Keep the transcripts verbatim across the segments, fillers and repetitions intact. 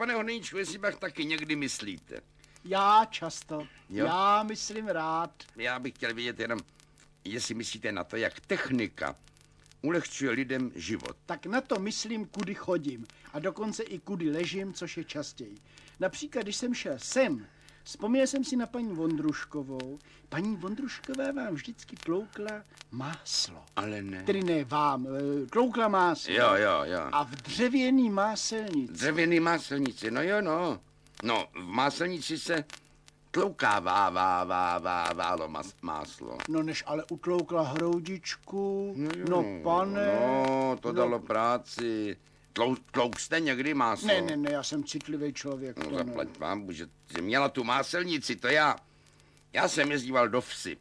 pane Horníčku, jestli pak taky někdy myslíte. Já často. Jo? Já myslím rád. Já bych chtěl vědět jenom, jestli myslíte na to, jak technika ulehčuje lidem život. Tak na to myslím, kudy chodím. A dokonce i kudy ležím, což je častěji. Například, když jsem šel sem, vzpomněl jsem si na paní Vondruškovou. Paní Vondrušková vám vždycky tloukla máslo. Ale ne. Tedy ne vám, tloukla máslo. Jo, jo, jo. A v dřevěný máselnici. Dřevěný máselnici, no jo, no. No, v máselnici se tlouká vá, vá, vá, vá, válo mas, máslo. No než ale utloukla hroudičku, No, jo, no pane. No, to no. dalo práci. Tlou, tlouk jste někdy máslo? Ne, ne, ne, já jsem citlivý člověk. No to zaplať ne. vám, že měla tu máselnici, to já. Já jsem jezdíval do vsi.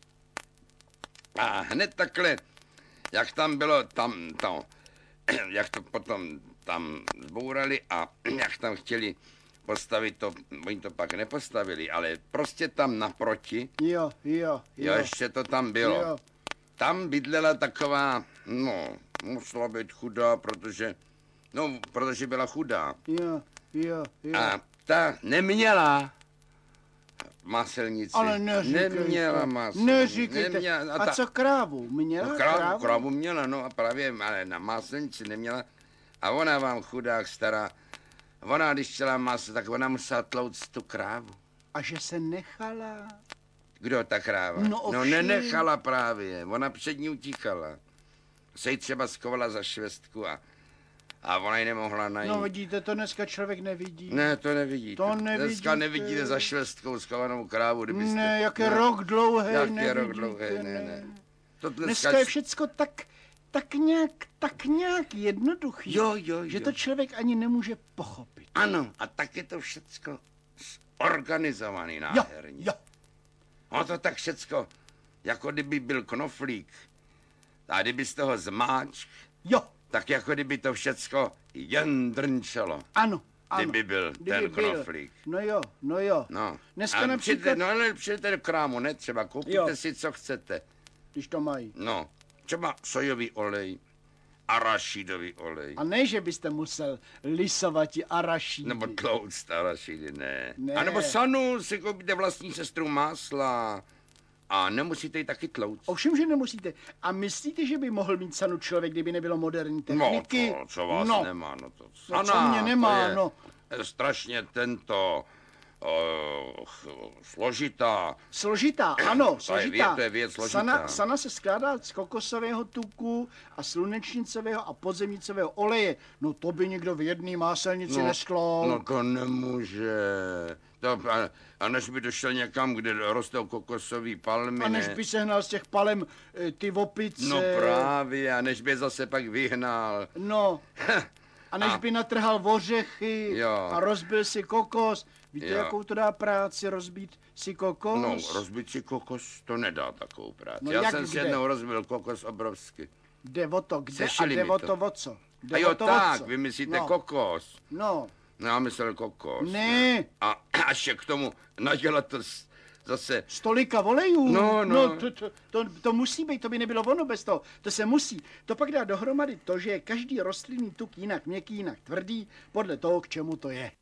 A hned takhle, jak tam bylo, tam to, jak to potom tam zbourali a jak tam chtěli postavit to, oni to pak nepostavili, ale prostě tam naproti, Jo, jo, jo, jo. ještě to tam bylo. Jo. Tam bydlela taková, no, musela být chudá, protože, no, protože byla chudá. Jo, jo, jo. A ta neměla máselnici. Ale neříkejte. Neměla máselnici. Neříkejte. Neměla, A, ta, co krávu? Měla no, krávu? krávu, krávu měla, no a právě, ale na máselnici neměla. A ona vám chudák stará, ona když chtěla maso, tak ona musela tlouct tu krávu. A že se nechala? Kdo ta kráva? No, no ovšem. nenechala právě, ona před ní utíkala. Se jí třeba skovala za švestku a, a ona ji nemohla najít. No vidíte, to dneska člověk nevidí. Ne, to nevidíte. To nevidíte. Dneska nevidíte za švestkou skovanou krávu, kdybyste... Ne, jak je ne, rok dlouhý, jak nevidíte. je rok dlouhý, ne, ne. To dneska... Dneska je všecko tak, tak nějak, tak nějak jednoduchý, Jo, jo, že jo. to člověk ani nemůže pochopit. Ano, a tak je to všecko organizovaný Jo, nádherně. jo. No to tak všecko, jako kdyby byl knoflík. A kdyby z toho zmáčk, Jo, tak jako kdyby to všecko jen drnčelo. ano, ano. Kdyby byl Kdyby ten byl. knoflík. No jo, no jo. No. Dneska a například- přijďte, no ale přijďte do krámu, ne třeba, koupíte Jo. si, co chcete. Když to mají. No, třeba sojový olej, arašidový olej. A ne, že byste musel lisovat ti arašídy. Nebo tlouct arašidy, ne. Ne. A nebo sanu si koupíte vlastní sestru másla. A nemusíte ji taky tlouct. Ovšem, že nemusíte. A myslíte, že by mohl mít sanu člověk, kdyby nebylo moderní No, techniky? to, co vás no. nemá, no to No, sana, co mě nemá, to je, no. je strašně tento uh, složitá. Složitá, ano, To je složitá. věc- to je věc složitá. Sana, sana se skládá z kokosového tuku a slunečnicového a podzemnicového oleje. No to by nikdo v jedné máselnici No, nesklál. no to nemůže. To, a, a než by došel někam, kde rostou kokosový palmy, A než ne? by sehnal z těch palem e, ty opice. No právě, a než by je zase pak vyhnal. No. A než A- by natrhal ořechy Jo. a rozbil si kokos. Víte, Jo. jakou to dá práci rozbít si kokos? No, rozbit si kokos, to nedá takovou práci. No Já jak jsem si kde? jednou rozbil kokos obrovsky. Jde o to, kde Sešili a jde mi o to. to o co? Jde A jo, o to o tak, co? vy myslíte no. kokos. No, No, já myslel kokos. ne, A až je k tomu nadělat to s- zase... stolika olejů. No, no. no to, to, to, to musí být, to by nebylo ono bez toho. To se musí. To pak dá dohromady to, že je každý rostlinný tuk jinak měkký, jinak tvrdý, podle toho, k čemu to je.